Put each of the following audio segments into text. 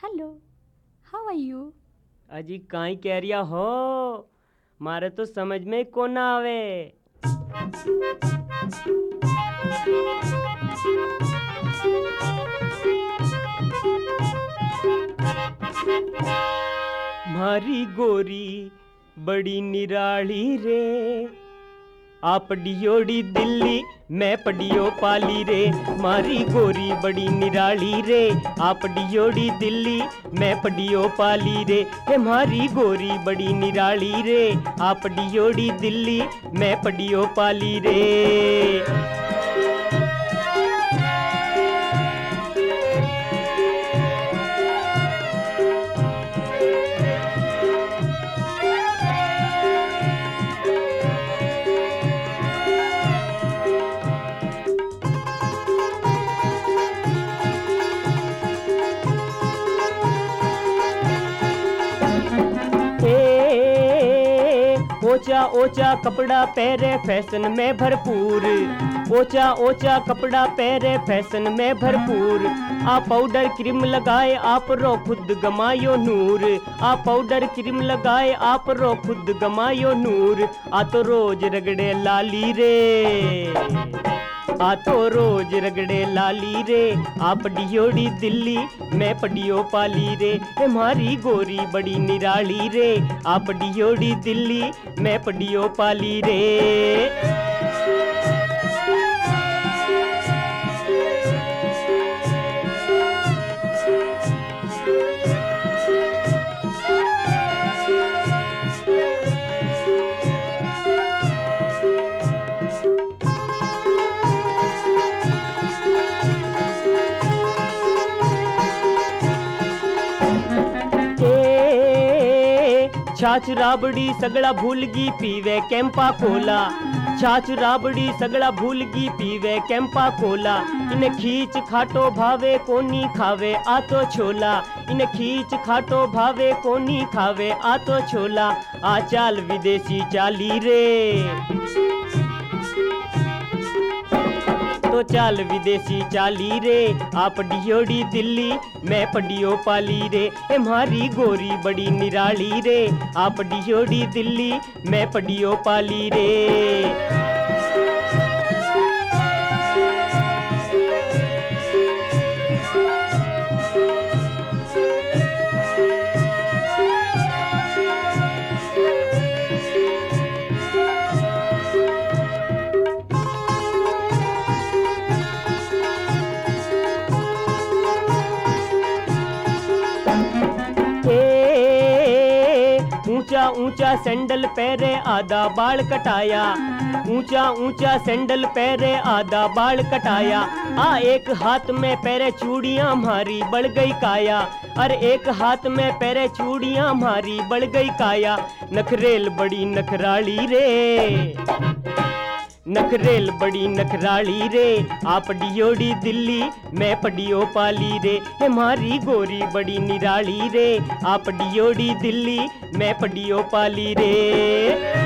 Hello, how are you? अजी काई कह रिया हो, मारे तो समझ में को ना आवे। मारी गोरी बड़ी निराली रे, आप डियोड़ी दिल्ली मैं पडियो पाली रे। मारी गोरी बड़ी निराली रे, आप डियोड़ी दिल्ली मैं पडियो पाली रे। हे मारी गोरी बड़ी निराली रे, आप डियोड़ी दिल्ली मैं पडियो पाली रे। ओचा ओचा कपड़ा पहरे फैशन में भरपूर, ओचा ओचा कपड़ा पहरे फैशन में भरपूर। आ पाउडर क्रीम लगाए आप रो खुद गमायो नूर, आ पाउडर क्रीम लगाए आप रो खुद गमायो नूर। आ तो रोज रगड़े लाली रे, आ तो रोज रगड़े लाली रे, आप डियोड़ी दिल्ली मैं पडियो पाली रे। हे मारी गोरी बड़ी निराली रे, आप डियोड़ी दिल्ली मैं पडियो पाली रे। छाछ राबड़ी सगड़ा भूलगी पीवे कैंपा कोला, छाछ राबड़ी सगड़ा भूलगी पीवे कैंपा कोला। इन खींच खाटो भावे कोनी खावे आ तो छोला, इन खींच खाटो भावे कोनी खावे आ तो छोला। आ चाल विदेशी चाली रे, तो चाल विदेशी चाली रे, आप डियोड़ी दिल्ली मैं पडियो पाली रे। ए मारी गोरी बड़ी निराली रे, आप डियोड़ी दिल्ली मैं पडियो पाली रे। ऊंचा ऊंचा सैंडल पैरे आधा बाल कटाया, ऊंचा ऊंचा सैंडल पैरे आधा बाल कटाया। आ एक हाथ में पैरे चूड़ियां मारी बढ़ गई काया, अरे एक हाथ में पैरे चूड़ियां मारी बढ़ गई काया। नखरेल बड़ी नखराली रे, नखरेल बड़ी नखराली रे, आप डियोड़ी दिल्ली मैं पडियो पाली रे। हे मारी गोरी बड़ी निराली रे, आप डियोड़ी दिल्ली मैं पडियो पाली रे।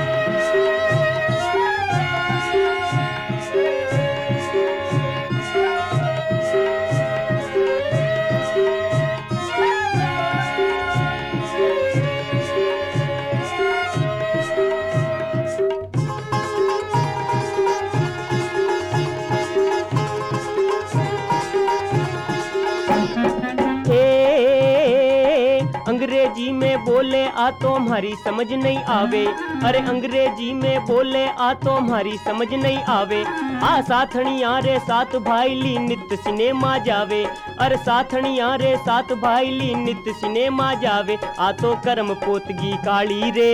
अंग्रेजी में बोले आ तो हमारी समझ नहीं आवे, अरे अंग्रेजी में बोले आ तो हमारी समझ नहीं आवे। आ साथणिया रे साथ भाईली नित सिनेमा जावे, अरे साथणिया रे साथ भाईली नित सिनेमा जावे। आ तो कर्म पोतगी काली रे,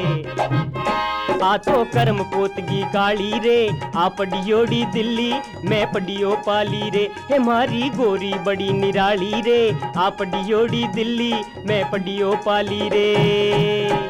आ तो कर्म पोतगी काली रे, आप डियोड़ी दिल्ली मैं पडियो पाली रे। हे मारी गोरी बड़ी निराली रे, आप डियोड़ी दिल्ली मैं पडियो पाली रे।